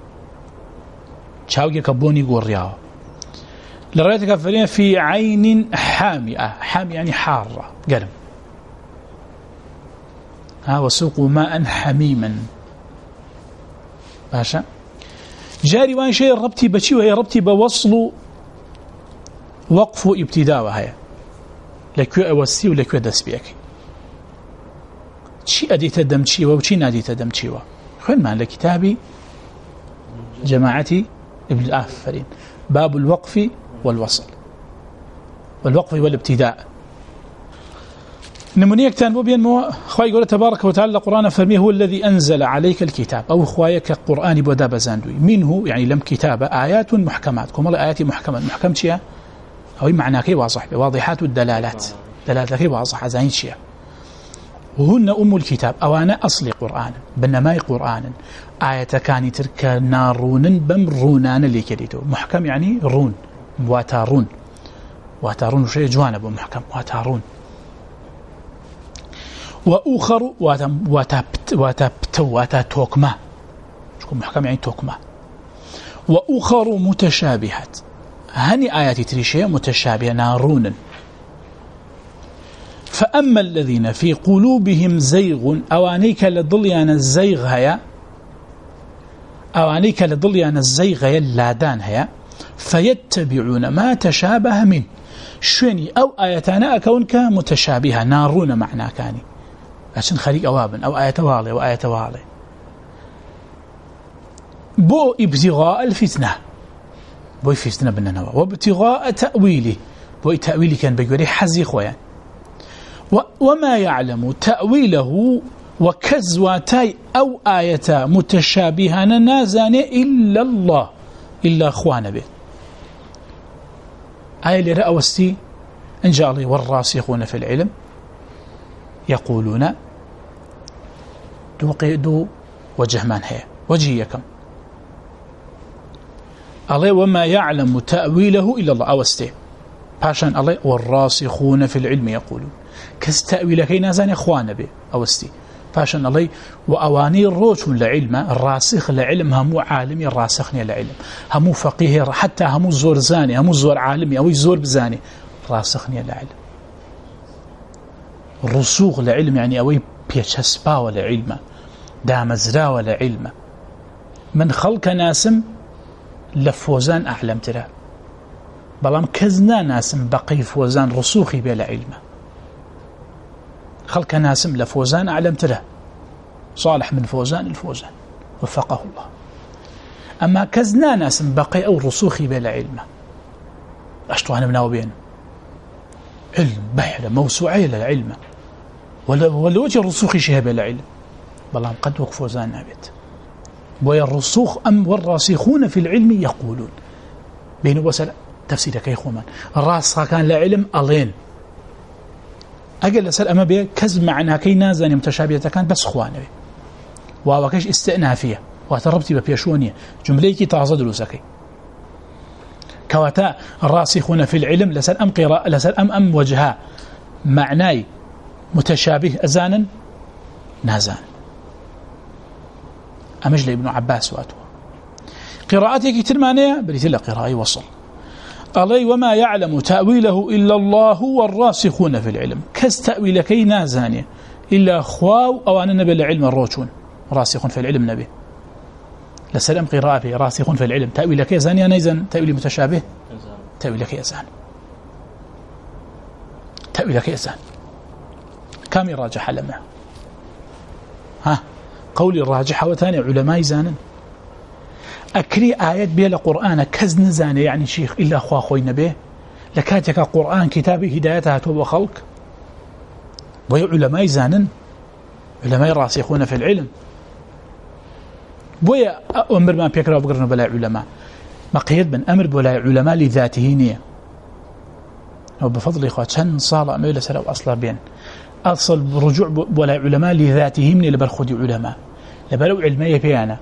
شاوكي كبوني قرياو لرأيتك أفرين في عين حامئة حامئة يعني حارة قلم ها وسوقوا ماء حميما باشا جاري وان شيء ربطي بشي وهي ربطي بوصل وقف ابتداء وهي لكو أوسي ولكو دس بيك شي أديت دم شي وشي ناديت دم شي خل ما لكتابي جماعتي ابن الآفرين باب الوقف والوصل والوقف والابتداء نمونيك تنبو بين مو خواهي يقول تبارك وتعالى القرآن فرميه هو الذي أنزل عليك الكتاب أو خواهيك قرآن بوداب زاندوي منه يعني لم كتاب آيات محكمات كم الله آيات محكمات محكم شيء أو معناه كي واضح بواضحات الدلالات دلالات كي واضحة زين شيء وهن أم الكتاب أو أنا أصلي قرآن بنماي قرآن آية كاني ترك نارون بمرونان اللي كديتو محكم يعني رون واتارون واتارون شيء جوانب محكم واتارون وأخر واتبت واتبت واتتوكما شكون محكم يعني توكما وأخر متشابهات هني آيات تريشية متشابهة نارون فأما الذين في قلوبهم زيغ أوانيك لضليان الزيغ هيا أوانيك لضليان الزيغ هيا اللادان هيا فيتبعون ما تشابه منه شوني أو آياتنا أكونك متشابهة نارون معنى كاني عشان خليق أوابا أو آية والي وآية والي بو ابتغاء الفتنة بو فتنة بننوا وابتغاء تأويله بو تأويله كان بيقولي حزي خويا وما يعلم تأويله وكزواتي أو آية متشابهة نازان إلا الله إلا أخوانا به آية اللي رأوستي إن جاء الله والراسخون في العلم يقولون دو قيدو وجهمان هي وجهيكم الله وما يعلم تأويله إلا الله أوستي باشان الله والراسخون في العلم يقولون كستأويل كي نازان إخوان به أوستي باشان الله وأواني الروش لعلم الراسخ لعلم همو عالمي الراسخني لعلم همو فقيه حتى همو زور زاني همو زور عالمي أو زور بزاني راسخني لعلم الرسوخ لعلم يعني أوي بيتشسبا ولعلم دامزرا ولعلم من خلق ناسم لفوزان أعلم ترى بلام كزنا ناسم بقي فوزان رسوخي بلا علم خلق ناسم لفوزان أعلم ترى صالح من فوزان الفوزان وفقه الله أما كزنا ناسم بقي أو رسوخي بلا علم أشتوهنا منه بين علم بحر موسوعي للعلم ولا ولا وجه الرسوخ شيء بلا علم بلام قد وقفوزان نابت ويا الرسوخ أم والراسخون في العلم يقولون بين وسل تفسيرك يا خومان الراسخ كان لعلم ألين أقل أسأل أما بيه كز معنا كي نازاني متشابهة كان بس خوانه ووكيش استئنافية وتربتي ببيشونية جمليكي تعزد لسكي كواتا الراسخون في العلم لسل أم قراءة لسل أم أم وجهها معناي متشابه أزانا نازان أمجل ابن عباس واتوا قراءتك ترمانية بريت الله قراءة وصل علي وما يعلم تأويله إلا الله والراسخون في العلم كستأويل كي نازانية إلا خواو أو أن النبي العلم الروشون راسخ في العلم نبي لسلام قراءة راسخ في العلم تأويل كي زانية نيزان تأويل متشابه تأويل كي أزان تأويل كي أزان كم يراجح لما ها قولي الراجحة وثاني علماء زانا أكري آيات بيلا قرآن كزن زاني يعني شيخ إلا أخوة أخوين به لكاتك قرآن كتابي هدايتها تو خلق بوي علماء زانن علماء راسخون في العلم بوي أمر ما بيكره بقرن بلا علماء ما قيد من أمر بلا علماء لذاته نية وبفضل إخوة شن صالة ميلة سلو أصلا بين أصل رجوع بلا علماء لذاته من لبرخد علماء لبلو علمية بيانا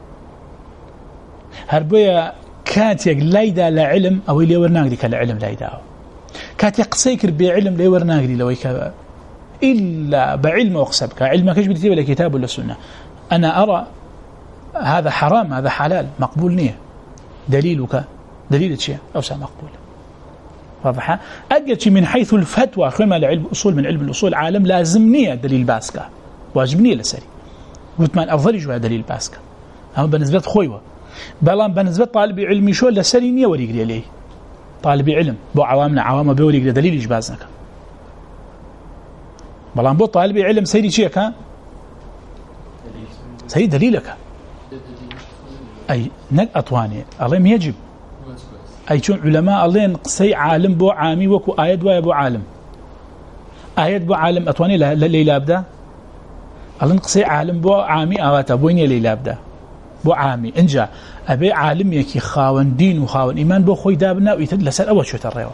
هربويا كاتيك لايدا لعلم أو اللي ورناقدي كالعلم لايدا كاتيك سيكر بعلم لي ورناقدي لو يكا إلا بعلم وقسبك علمك إيش بتجيب لك كتاب ولا سنة أنا أرى هذا حرام هذا حلال مقبول نية دليلك دليل شيء أو سا مقبول واضح أجل من حيث الفتوى خما العلم أصول من علم الأصول عالم لازم نية دليل باسكا واجب نية لسري وثمان أفضل يجوا دليل باسكا أما بالنسبة خويوة بلان بالنسبة طالب علمي شو لسري نية وريقري عليه طالب علم بو عوامنا عوامة بوريقري دليل إجبازنك بلان بو طالب علم سيدي شيء كان سيدي دليلك أي نك أطواني الله ما يجب أي شون علماء الله نقصي عالم بو عامي وكو آيات ويا بو عالم آيات بو عالم أطواني لا ليلة أبدا الله نقصي عالم بو عامي أواتا بويني ليلة أبدا بو عامي إنجا أبي عالم يكي خاون دين وخاون إيمان بو خوي دابنا ويتد لسال أول شو تريوا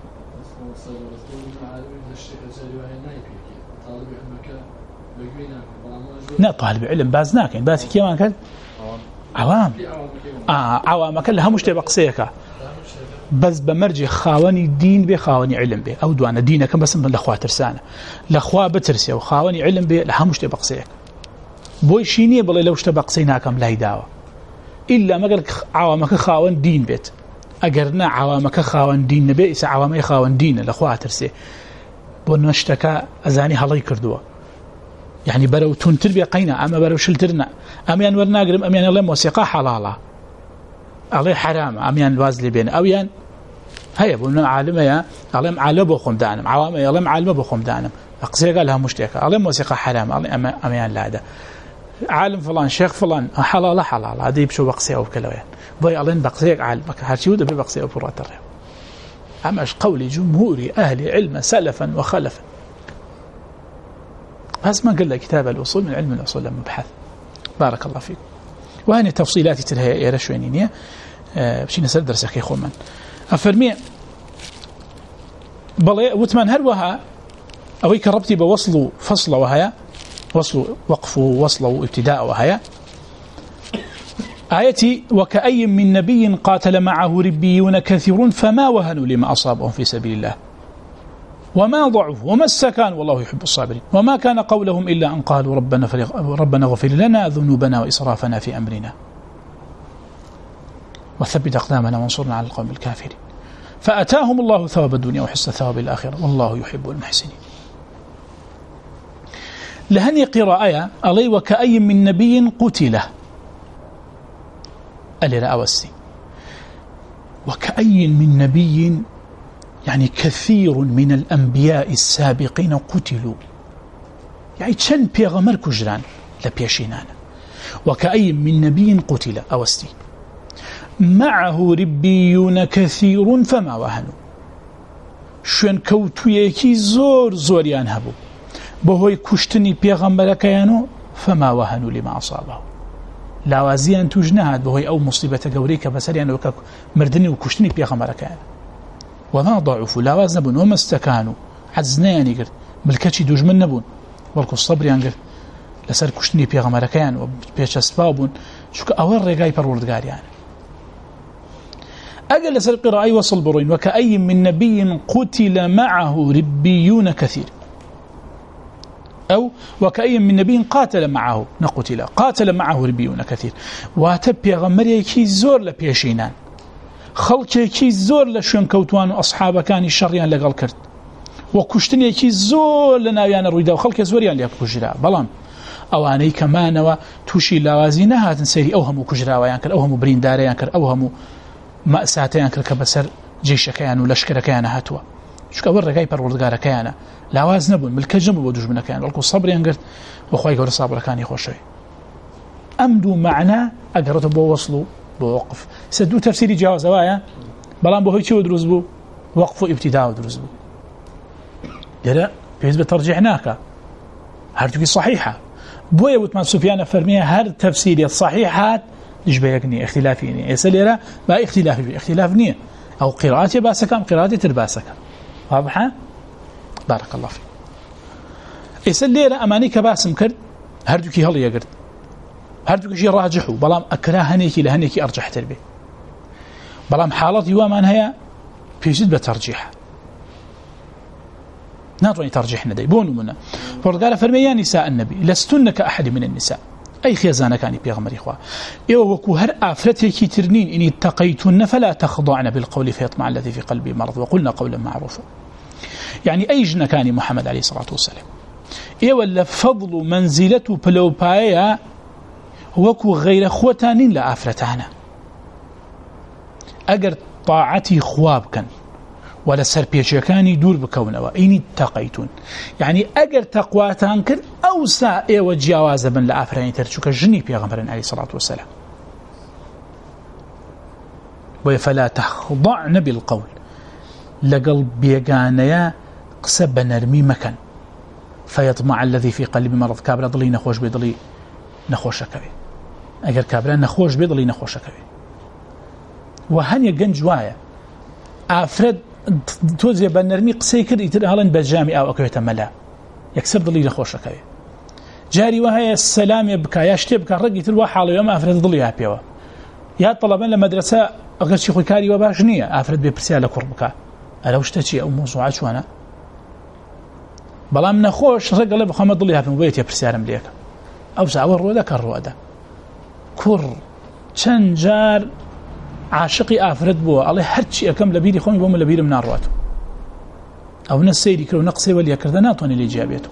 لا طالب علم بازناك يعني باسي كيما كان عوام آه عوام كلها مش تبقى قصيك بس بمرجع خاوني دين به خاوني علم به أو دوانا دينك بس من الأخوة ترسانة الأخوة بترسي وخاوني علم به لها مش تبقى قصيك بوي شيني بل لو اشتبق قصيناكم لا يداوى إلا ما قالك عوامك خاون دين بيت أجرنا عوامك خاون دين بئس عوامي خاون دين الأخوة ترسي بنشتكى أزاني هلا يكردوا يعني برو تنتر بقينا أما برو شلترنا أميان ورناقرم أميان الله موسيقى حلالة عليه حرام أميان وازلي بين أويان هيا بقولنا عالم يا علم عالم بخم دانم عوام يا علم عالم بخم دانم أقصي قالها مشتكى علم موسيقى حرام علم أميان لا ده عالم فلان شيخ فلان حلالة حلالة هذه بشو بقصي أو كلوين بوي علم بقصي عالم هالشيء ده بقصي أو فرات الرياض أماش قولي جمهوري أهل علم سلفا وخلفا بس ما قلنا كتاب الأصول من علم الأصول المبحث بارك الله فيك وهنا تفصيلات تلها يا رشوينية بشي نسال درس أخي خومن أفرمي بل وتمان هروها أو كربتي بوصلوا فصل وهيا وصلوا وقفوا وصلوا ابتداء وهيا آيتي وكأي من نبي قاتل معه ربيون كثيرون فما وهنوا لما أصابهم في سبيل الله وما ضعفوا وما استكانوا والله يحب الصابرين وما كان قولهم إلا أن قالوا ربنا, ربنا اغفر لنا ذنوبنا وإسرافنا في أمرنا وثبت أقدامنا وانصرنا على القوم الكافرين فأتاهم الله ثواب الدنيا وحسن ثواب الآخرة والله يحب المحسنين لهني قراءة علي وكأي من نبي قتله ألي رأوسي وكأي من نبي يعني كثير من الأنبياء السابقين قتلوا يعني كان بيغمر كجران لبيشينان وكأي من نبي قتل أوستي معه ربيون كثير فما وهنوا شون كوتويكي زور زور ينهبوا بهوي كشتني بيغمر كيانو فما وهنوا لما أصابه لاوازيان توجنهاد بهوي أو مصيبة قوريك بسر يعني مردني وكشتني بيغمر كيانو وما ضعفوا لا وزن بون وما استكانوا عزناني قرد ملكتشي دوج من نبون والكو الصبر ينقر لسر كشتني بيغمر كيان وبيش أسبابون شو كأول رقاي بروردقار يعني أقل لسر قراءي وصل بروين وكأي من نبي قتل معه ربيون كثير أو وكأي من نبي قاتل معه نقتل قاتل معه ربيون كثير واتبي غمر يكي زور لبيشينان خەڵکێکی زۆر لە شوێن کەوتوان و ئەسحابەکانی شەڕیان لەگەڵ کرد و کوشتنێکی زۆر لە ناویانە ڕوویدا و خەڵکێ زۆریان لێ کوژرا بەڵام ئەوانەی کەمانەوە تووشی لاوازی نەهاتن سەیری ئەو هەموو کوژراوەیان کرد ئەو هەموو بریندارەیان کرد ئەو هەموو مەئساتەیان کرد کە بەسەر جێشەکەیان و لەشکرەکەیان هاتووە چونکە ئەوە ڕێگای پەروەردگارەکەیانە لاواز نەبوون ملکەج نەبوو بۆ دوژمنەکەیان بەڵکو سەبریان کرد بۆ خۆی گەورە سابرەکانی خۆشەوی ئەم دوو معنە ئەگەڕێتە بۆ وەصل و بوقف سدو تفسيري جواز وايا بلان بو هيك ودروز بو وقف ابتداء ودرس بو لا بيز بترجعناك هرتوكي صحيحة بويا وتمان سفيان فرميها هر تفسير الصحيحات ليش بيقني اختلافيني يسأليرا با اختلافي اختلاف نية أو قراءتي باسكم قراءتي ترباسكم واضحة بارك الله فيك يسأليرا أماني كباسم كرد هرتوكي هل يقرد هرتوكي شي راجحو بلام أكره هنيكي لهنيكي أرجح تربي بلام حالتي ومان هي بيجد بترجيح ناطوني ترجيحنا دي بونو منا فقال فرمي يا نساء النبي لستن كأحد من النساء أي خيزانة كان بيغمر إخوة إيوه وكو هر آفرتك ترنين إن اتقيتن فلا تخضعن بالقول فيطمع الذي في قلبي مرض وقلنا قولا معروفا يعني أي جنة كان محمد عليه الصلاة والسلام إيوه لفضل منزلته بلوبايا وكو غير خوتانين لآفرتانا أجر طاعتي خواب كان ولا سر بيشكاني دور بكونه إني اتقيتون يعني أجر تقواتان كر أوسع إيه وجاوز من لأفراني ترشوك جني بيغمرن عليه الصلاة والسلام وفلا تخضعن بالقول لقلب بيقانيا قسب نرمي مكان فيطمع الذي في قلبي مرض كابرا ضلي نخوش بضلي نخوش كبي أجر كابرا نخوش بضلي نخوش كبي وهن يجن جوايا أفرد توزي بنرمي قسيكر يتر هلن بجامي أو أكوية ملا يكسب ضلي نخوش كبي جاري وهي السلام يبكى يشتبكى رقي تلوى حاله يوم أفرد ضلي يابيوه يا طلبان لمدرسة أغل شيخ كاري وباشنية أفرد ببرسيالة كربكا ألو اشتشي أو موضوعات شوانا بلام نخوش رقا لي بخامة ضلي يابي مبيت يبرسيالة مليك أو سأول رودا كالرودا كر شنجار عاشقي أفرد بوا الله هرشي أكم لبيري خومي بوم لبيري من الرواتو أو نسيري كرو نقصي ولي كردناتوني لإجابيته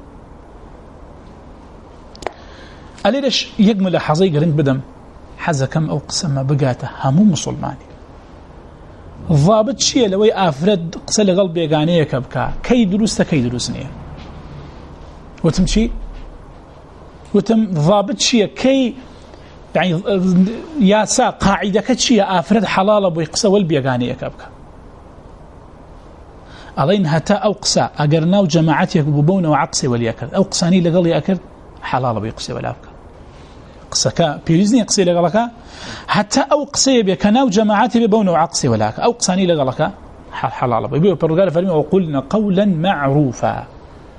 أليش يجمل حظي قرنت بدم حزة كم أو قسم بقاته همو مسلماني الضابط شيء لوي أفرد قسل قلبي يقانيه كبكا كي دروسته كي دروسنيه وتمشي وتم ضابط شيء كي يعني ياسا قاعدة كتشي أفرد حلال أبو يقسى والبيقانية كابكا أظن هتا أوقسى أقرناو جماعتي يقبوبون وعقسي وليأكد أوقساني لقل يأكد حلال أبو يقسى والأبكا قسكا بيوزني يقسي لقلك حتى أوقسي بيكناو جماعتي يقبوبون وعقسي وليأكد أوقساني لقلك حلال أبو يبقى برقال فرمي وقلنا قولا معروفا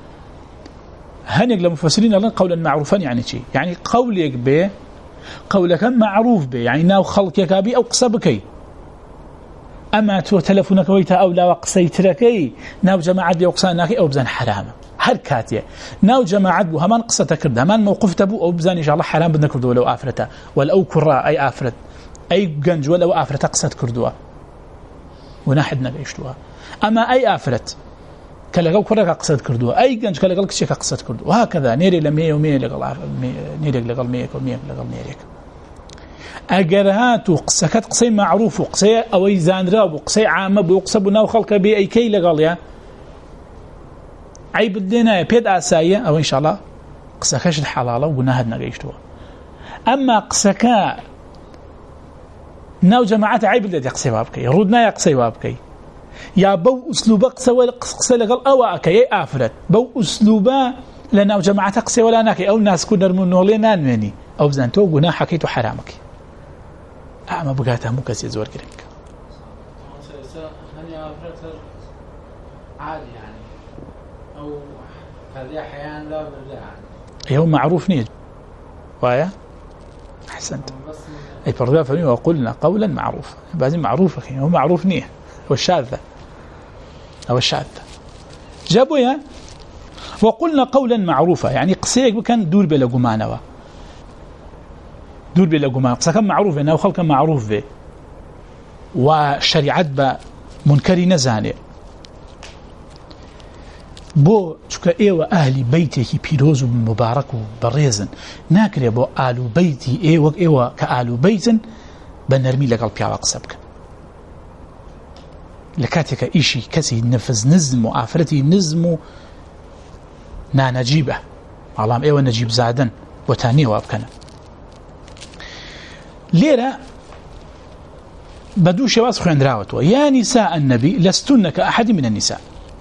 هنيق لمفسرين لنا قولا معروفا يعني شيء يعني قول يقبي قولك معروف به يعني ناو خلقك بي أو قصبكي أما تو تلفونك ويتا أو لا وقسيتركي ناو جماعة بي وقصاناكي أو بزان حرام هر كاتية ناو جماعة بو همان قصة كرده همان موقف تبو أو بزان إن شاء الله حرام بدنا كردوه لو آفرته ولو كراء أي آفرت أي قنج ولو آفرت قصة كردوه وناحدنا قيشتوها أما أي آفرت كلا كراء قصة كردوه أي قنج كلا قلك شيء قصة كردوه وهكذا نيري لمية ومية لقل نيري لقل مية ومية لقل نيريك أجرهات وقسكت قصي معروف وقصي أو يزانرا وقصي عامة بيقصب ناو خلق بي أي كي لقال يا عيب الدنا بيد أسايا أو إن شاء الله قسكش الحلالة ونهدنا قيشتوا أما قسكا ناو جماعات عيب الذي يقصي بابكي ردنا يقصي بابكي يا بو أسلوبا قصي قصي لقال أو أكي آفرت بو أسلوبا لناو جماعات قصي ولا ناكي أو الناس كنا رمونه لنان مني أو زانتو قنا حكيتو حرامك أما بقاتها مو كسي زور كريك هني أفرتر عادي يعني أو هذه أحيانا لا برجع يعني يوم معروف نيج وايا أحسنت أي فرقا فني وقلنا قولا معروف بعدين معروف هو معروف نيه والشاذة أو الشاذة جابوا يا وقلنا قولا معروفا يعني قصيك بكان دور بلا قمانوا دور بلا قمانوا قصة كان معروف إنه خلق معروف به وشريعت با منكري نزاني بو چکە ئێوە ئەهلی بەیتێکی پیرۆز و مبارەک و بەڕێزن ناکرێ بۆ ئالو بەیتی ئێوە ئێوە کە ئالو بەیتن بە نەرمی لەگەڵ پیاوە قسە بکەن لە کاتێکە ئیشی کەسی نەفز نزم و ئافرەتی نزم و نانەجیبە بەڵام ئێوە نەجیب زادن بۆتانیەوە بکەنە لێرە بدو شواز خوين دراوتوا يا نساء النبي لستن كأحد من النساء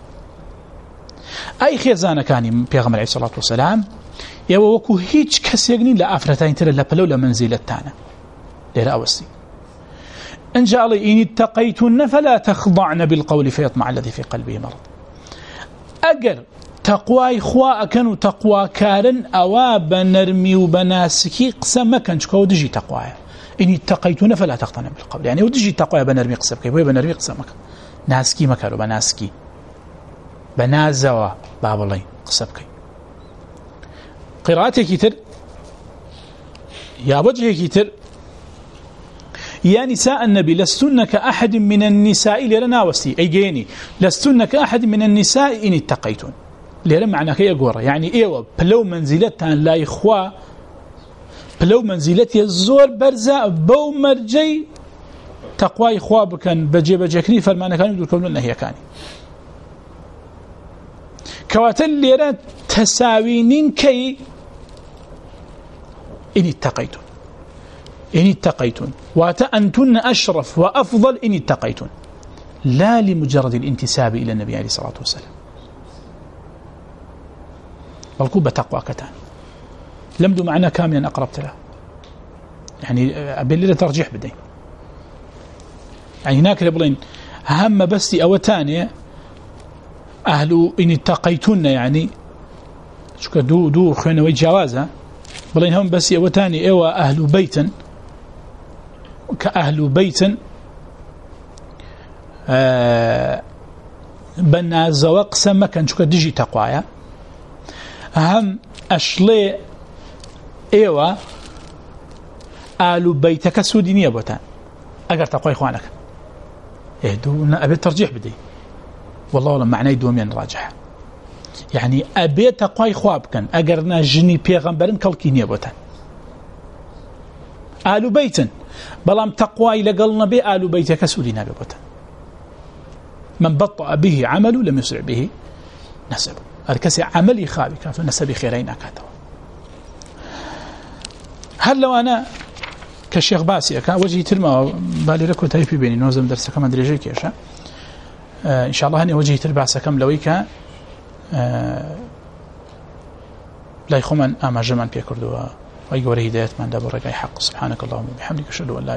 أي خيزانة كان بيغمر عليه الصلاة والسلام يا وكو هيج كسيغني لا أفرتين ترى لا بلو لا منزلة تانا ليرا أوستي إن جاء الله إن اتقيتن فلا تخضعن بالقول فيطمع الذي في قلبه مرض أجر تقوى إخواء كانوا تقوى كارن أواب نرمي وبناسكي قسم كان شكو دجي تقوى إن اتقيتن فلا تخضعن بالقول يعني ودجي تقوى بنرمي قسم كي بنرمي قسمك ناسكي مكارو بناسكي بنازوا باب الله قسم كي قراءتي كتر يا وجهي كتر يا نساء النبي لستن كأحد من النساء لنا وستي أي جيني لستن كأحد من النساء إن اتقيتن لنا معنى كي أقول يعني إيوه بلو منزلتها لا إخوة بلو منزلتي الزور برزة بو مرجي تقوى إخوة بكن بجي بجكري فالمعنى كانوا يقول لنا هي كاني كواتل لنا تساوينين كي إن اتقيتن إن اتقيتن وأنتن أشرف وأفضل إن اتقيتن لا لمجرد الانتساب إلى النبي عليه الصلاة والسلام بل تقوى كتان لم دو معنا كاملا أقربت له يعني أبي ترجيح بدين يعني هناك لبلين هم بس أو تانية أهل إن اتقيتن يعني شو دو دو خينا وجوازها بلين هم بس أو تاني أو أهل بيتا كأهل بيت آه بنا زواق سما كان شو كدجي تقوايا هم أشلي إيوا أهل بيتك سودينية بوتان أقر تقوى إخوانك يهدو أبي ترجيح بدي والله ولا معنى دومين راجح يعني أبي تقوى إخواب كان أقرنا جني بيغمبرن كالكينية بوتان أهل بيت بلام تقوى لقلنا به آل بيتك سولنا ببوتا من بطأ به عمله لم يسرع به نسبه الكسي عملي خابي كانت نسبي خيرين أكاته هل لو أنا كالشيخ باسي أكا وجهي ترمى بالي لكو تايفي بيني نوزم درسة كمان دريجي كيشا آه إن شاء الله هني وجهي ترباسة كم لويكا آه لا يخمن أما جمان بيكردوا ويقول هداية من دابر رقاي حق سبحانك اللهم وبحمدك أشهد أن لا